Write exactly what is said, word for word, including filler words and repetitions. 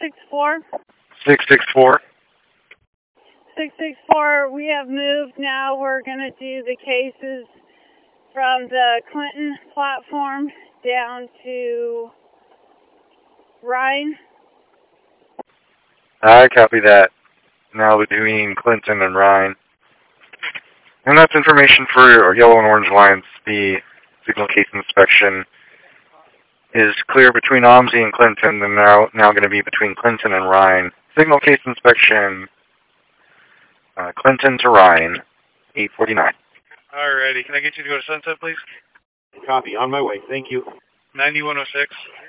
six four. six six four. six six four, we have moved now. We're going to do the cases from the Clinton platform down to Ryan. I copy that. Now between Clinton and Ryan. And that's information for yellow and orange lines. The signal case inspection is clear between O M S I and Clinton, and now now going to be between Clinton and Ryan. Signal case inspection, uh, Clinton to Ryan, eight forty-nine. Alrighty, can I get you to go to Sunset, please? Copy, on my way, thank you. ninety-one oh six.